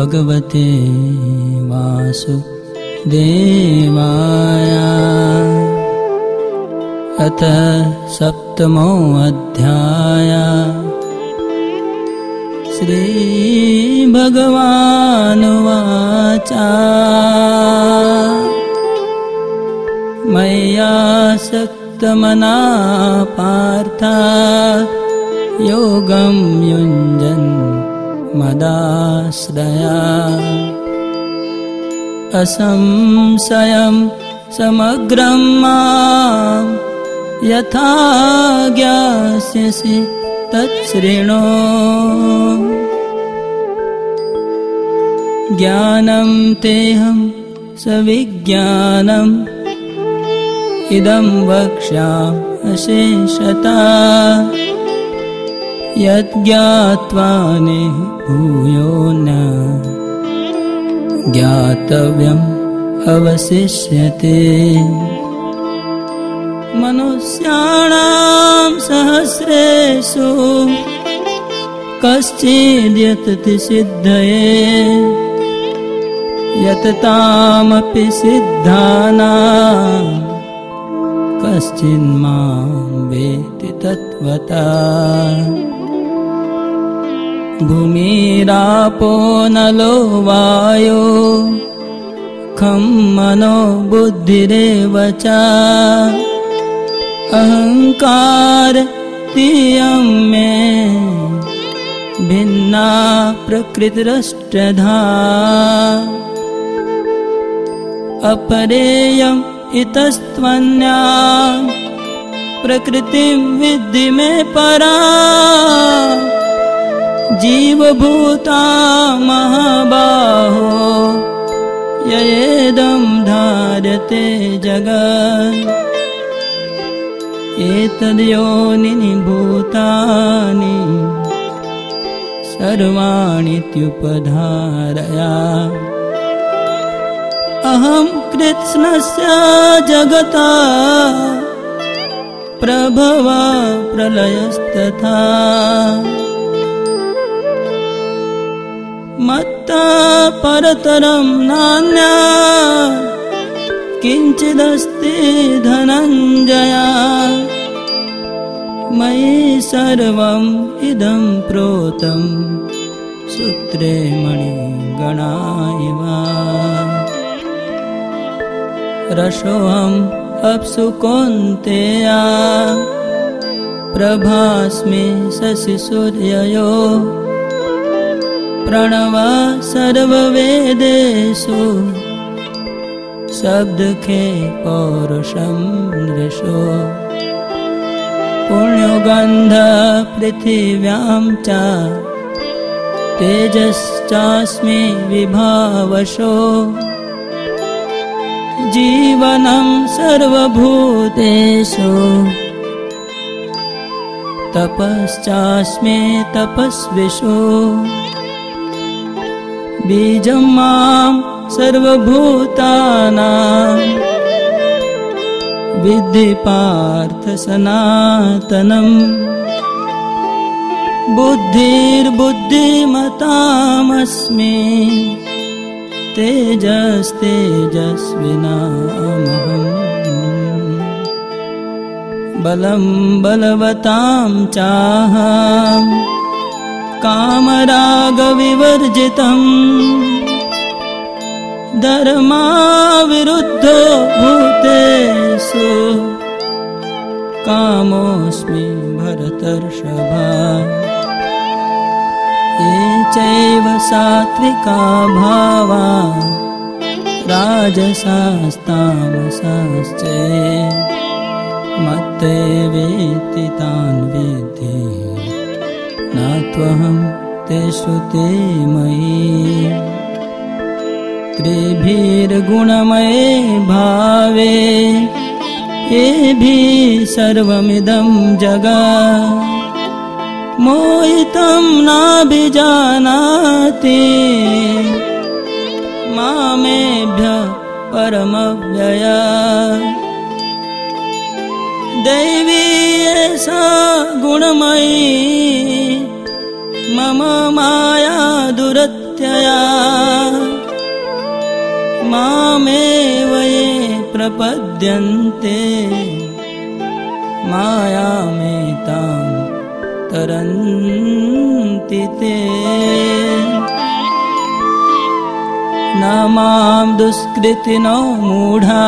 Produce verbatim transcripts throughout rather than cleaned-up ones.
भगवते वासुदेवाय। अथ सप्तमो अध्याय। श्रीभगवानुवाच मय्यासक्तमना पार्थ योगं युञ्जन् मदाश्रया असंशयं समग्रं मां यथा ज्ञास्यसि तच्छृणु। ज्ञानं तेऽहं सविज्ञानम् इदं वक्ष्यामि शेषतः यज्ञात्वा नेह भूयोऽन्य ज्ञातव्यम् अवशिष्यते। मनुष्याणां सहस्रेषु कश्चिद्यतति सिद्धये यततामपि सिद्धानां कश्चिन्मां वेत्ति तत्त्वतः। भूमिरापो नलो वायो खं मनो बुद्धिरेव च अहंकार तियं मे भिन्ना प्रकृतिरष्टधा। अपरेयम् इतस्त्वन्या प्रकृतिं विद्धि मे परा। जीवभूता महाबाहो ययेदं धार्यते जगत् एतद्योनिनि भूतानि सर्वाणीत्युपधारया। अहं कृत्स्नस्य जगता प्रभव प्रलयस्तथा मत्तः परतरं नान्या किञ्चिदस्ति धनञ्जय। मयि सर्वम् इदं प्रोतं सूत्रे मणिगणा इव। रसोऽहम् अप्सु कौन्तेय प्रभास्मि शशिसूर्ययो। प्रणवः सर्ववेदेषु शब्दखे पौरुषं दृशो। पुण्यगन्धः पृथिव्यां च तेजश्चास्मि विभावशो। जीवनं सर्वभूतेषु तपश्चास्मि तपस्विषु। बीजं मां सर्वभूतानां विद्धि पार्थ सनातनम्। बुद्धिर्बुद्धिमतामस्मि तेजस्तेजस्विनामहम्। बलं बलवतां चाहं कामरागविवर्जितम्। धर्माविरुद्धो भूतेषु कामोऽस्मि भरतर्षभ। ये चैव सात्विका भावा राजसास्तामसाश्च मत्तेवेति तान् विद्धि न त्वहं तेषु ते मयि। त्रिभिर्गुणमये भावे येभिः सर्वमिदं जगत् मोहितं नाभिजानाति मामेभ्यः परमव्यया। दैवी एषा गुणमयी मम माया दुरत्य व्यत्यया मामेव ये प्रपद्यन्ते मायामेतां तरन्ति ते न मां दुष्कृतिनो मूढा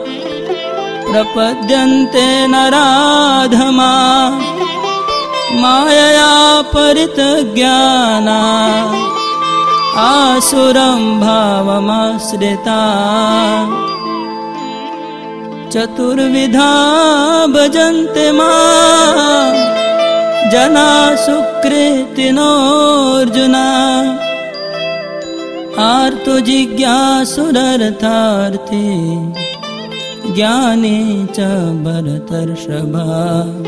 प्रपद्यन्ते नराधमा मायया परितज्ञाना आसुरं भावमाश्रिता चतुर्विधा भजन्ते मां जना सुकृतिनोऽर्जुना आर्तो जिज्ञासुरर्थार्थी ज्ञानी च भरतर्षभा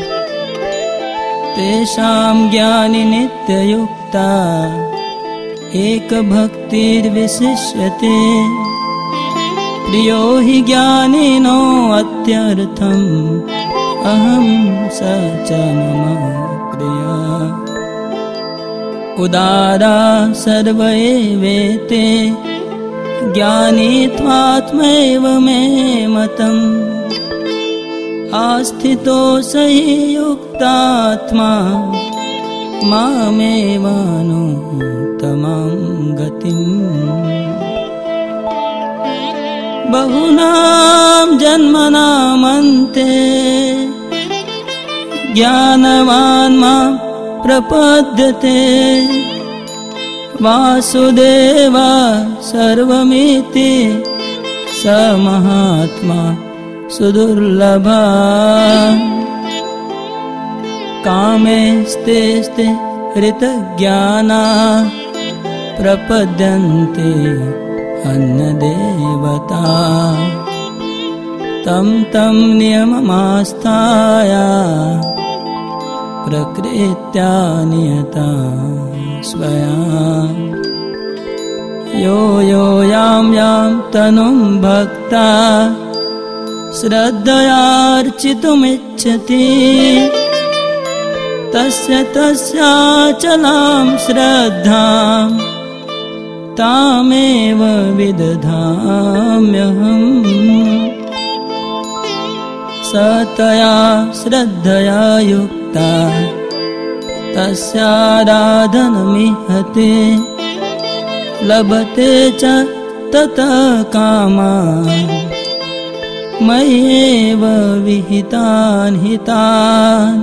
तेषां ज्ञानी नित्ययुक्ता एकभक्तिर्विशिष्यते प्रियो हि ज्ञानिनो अत्यर्थम् अहं स च मम प्रिया उदारा सर्व एवेते ज्ञानी त्वात्मैव मे मतम् आस्थितो स हि युक्तात्मा मामेवानुत्तमां गतिम् बहुनां जन्मनामन्ते ज्ञानवान् मां प्रपद्यते वासुदेव सर्वमिति स महात्मा सुदुर्लभा कामे स्ते स्ते हृतज्ञाना प्रपद्यन्ते अन्यदेवता तं तं नियममास्थाय प्रकृत्या नियता स्वया यो यो यां यां तनुं भक्ता श्रद्धयार्चितुमिच्छति तस्य तस्याचलां श्रद्धां तामेव विदधाम्यहम् स तया श्रद्धया युक्ता तस्याराधनमिहते लभते च ततः कामान् मय्येव विहितान् हितान्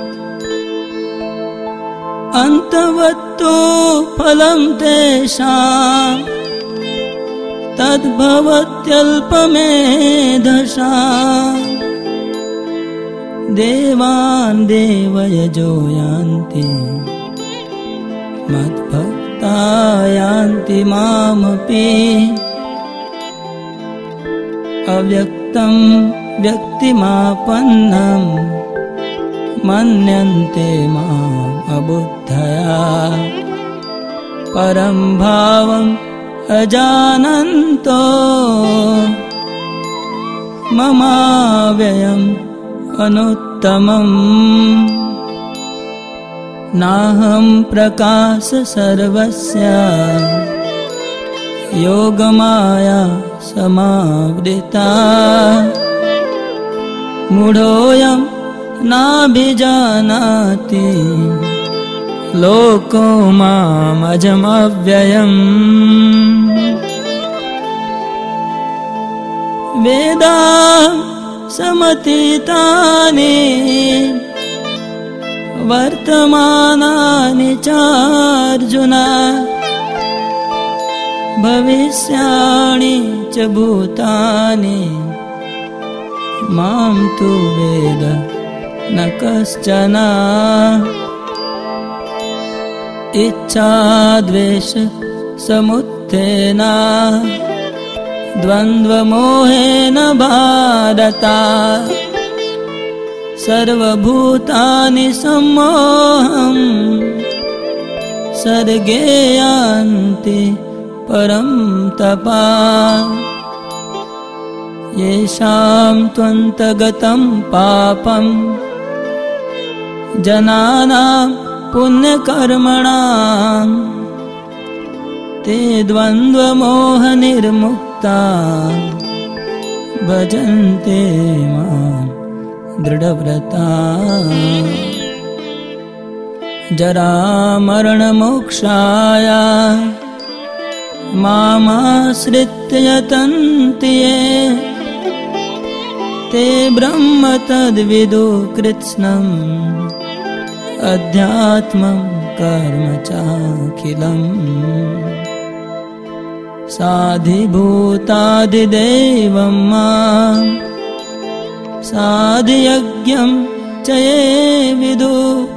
अन्तवत्तु फलं तेषां तद्भवत्यल्पमेधसाम् देवान् देवयजो यान्ति मद्भक्ता यान्ति मामपि अव्यक्तं व्यक्तिमापन्नं मन्यन्ते माम् अबुद्धया परं भावम् अजानन्तो ममाव्ययम् अनुत्तमम् नाहं प्रकाश सर्वस्य योगमाया समावृता मूढोऽयं नाभिजानाति लोको मामजमव्ययम् वेदा समतीतानि वर्तमानानि चार्जुन भविष्याणि च भूतानि मां तु वेद न कश्चन इच्छा द्वेष समुत्थेन द्वन्द्वमोहेन भारत सर्वभूतानि सम्मोहं सर्गे यान्ति परं तपा येषां त्वन्तगतं पापं जनानां पुण्यकर्मणां ते द्वन्द्वमोहनिर्मुक्ता भजन्ते मां दृढव्रता जरामरणमोक्षाय मामाश्रित्य यतन्ति ये ते ब्रह्म तद्विदु कृत्स्नम् अध्यात्मं कर्म चाखिलम् साधिभूतादिदेवं मां साधियज्ञं च ये विदु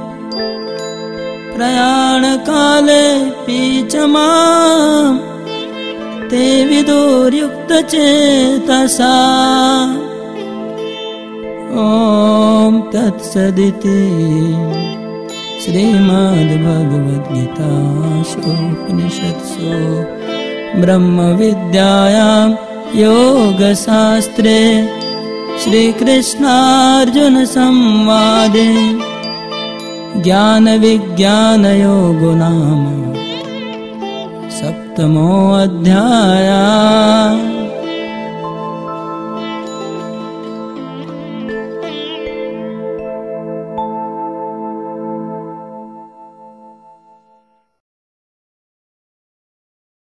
प्रयाणकालेऽपि च मां ते विदुर्युक्तचेतसा ॐ तत्सदिति श्रीमद्भगवद्गीतासु उपनिषत्सु ब्रह्मविद्यायां योगशास्त्रे श्रीकृष्णार्जुनसंवादे ज्ञानविज्ञानयोगो नाम सप्तमोऽध्यायः।